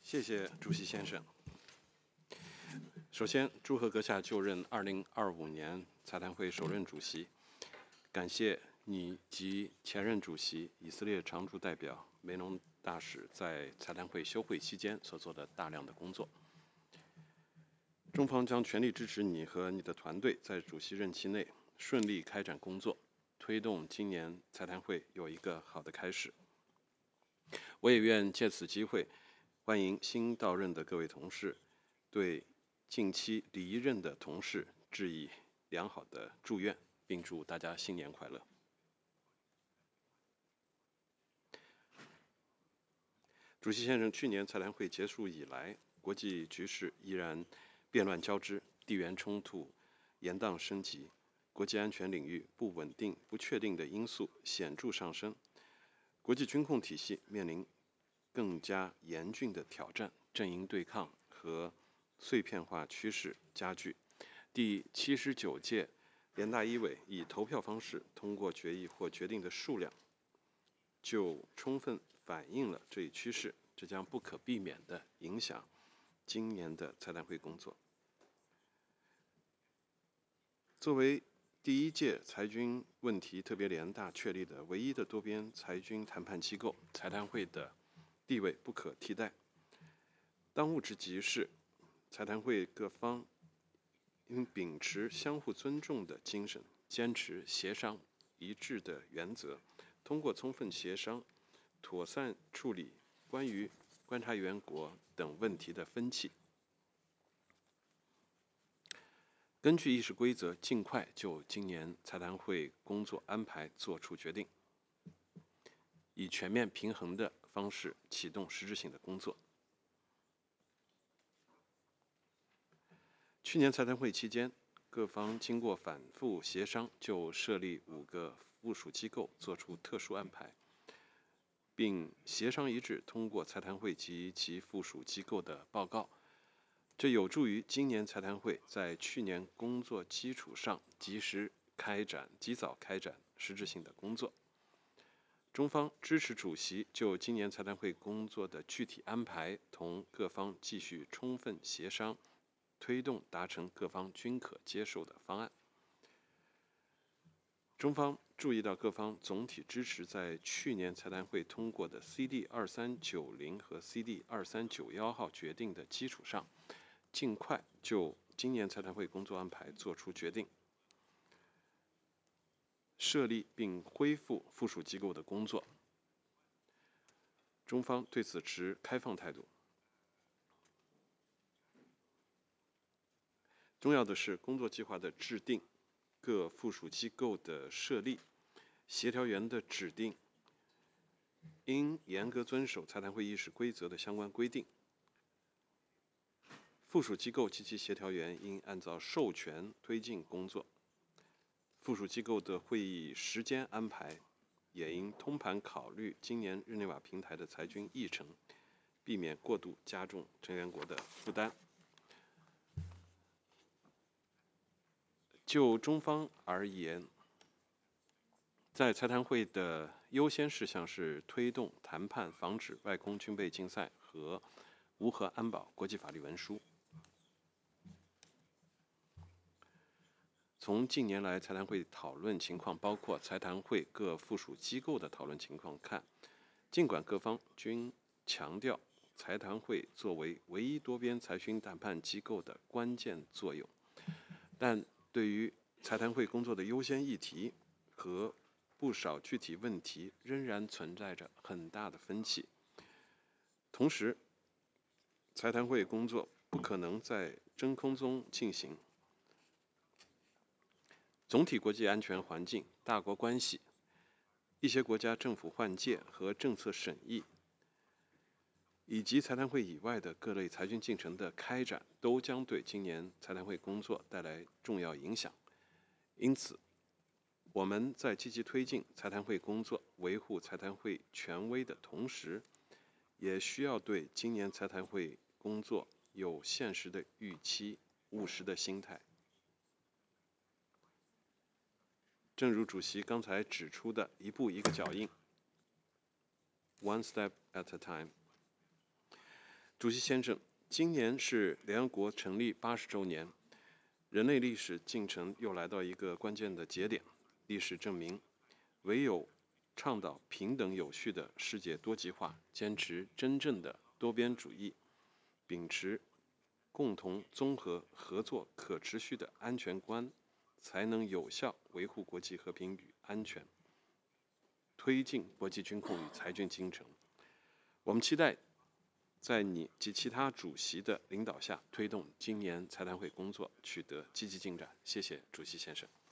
谢谢主席先生。首先，祝贺阁下就任2025年财坛会首任主席，感谢你及前任主席以色列常驻代表梅农大使在财坛会休会期间所做的大量的工作。中方将全力支持你和你的团队在主席任期内顺利开展工作，推动今年财坛会有一个好的开始。我也愿借此机会欢迎新到任的各位同事，对近期离任的同事致以良好的祝愿，并祝大家新年快乐。主席先生，去年财坛会结束以来，国际局势依然变乱交织，地缘冲突延宕升级，国际安全领域不稳定、不确定的因素显著上升，国际军控体系面临更加严峻的挑战，阵营对抗和碎片化趋势加剧。第79届联大一委以投票方式通过决议或决定的数量，就充分反映了这一趋势，这将不可避免地影响今年的财坛会工作。作为第一届财军问题特别联大确立的唯一的多边财军谈判机构，财坛会的地位不可替代。当务之急是，财坛会各方应秉持相互尊重的精神，坚持协商一致的原则，通过充分协商，妥善处理关于观察员国等问题的分歧。根据议事规则，尽快就今年财坛会工作安排作出决定，以全面平衡的方式启动实质性的工作。去年财坛会期间，各方经过反复协商，就设立5个附属机构作出特殊安排，并协商一致通过财坛会及其附属机构的报告。这有助于今年财坛会在去年工作基础上及早开展实质性的工作。中方支持主席就今年财坛会工作的具体安排同各方继续充分协商，推动达成各方均可接受的方案。中方注意到各方总体支持在去年财坛会通过的 CD2390 和 CD2391号决定的基础上，尽快就今年财坛会工作安排作出决定，设立并恢复附属机构的工作。中方对此持开放态度。重要的是，工作计划的制定、各附属机构的设立、协调员的指定，应严格遵守财坛会议事规则的相关规定。附属机构及其协调员应按照授权推进工作。附属机构的会议时间安排也应通盘考虑今年日内瓦平台的财军议程，避免过度加重成员国的负担。就中方而言，在财坛会的优先事项是推动谈判防止外空军备竞赛和无核安保国际法律文书。从近年来财坛会讨论情况，包括财坛会各附属机构的讨论情况看，尽管各方均强调财坛会作为唯一多边财军谈判机构的关键作用，但对于财坛会工作的优先议题和不少具体问题仍然存在着很大的分歧。同时，财坛会工作不可能在真空中进行。总体国际安全环境、大国关系、一些国家政府换届和政策审议，以及财坛会以外的各类财军进程的开展，都将对今年财坛会工作带来重要影响。因此，我们在积极推进财坛会工作、维护财坛会权威的同时，也需要对今年财坛会工作有现实的预期、务实的心态。正如主席刚才指出的，一步一个脚印 ，one step at a time。 主席先生，今年是联合国成立80周年，人类历史进程又来到一个关键的节点。历史证明，唯有倡导平等有序的世界多极化，坚持真正的多边主义，秉持共同、综合、合作、可持续的安全观，才能有效维护国际和平与安全，推进国际军控与裁军进程。我们期待在你及其他主席的领导下，推动今年财谈会工作取得积极进展。谢谢主席先生。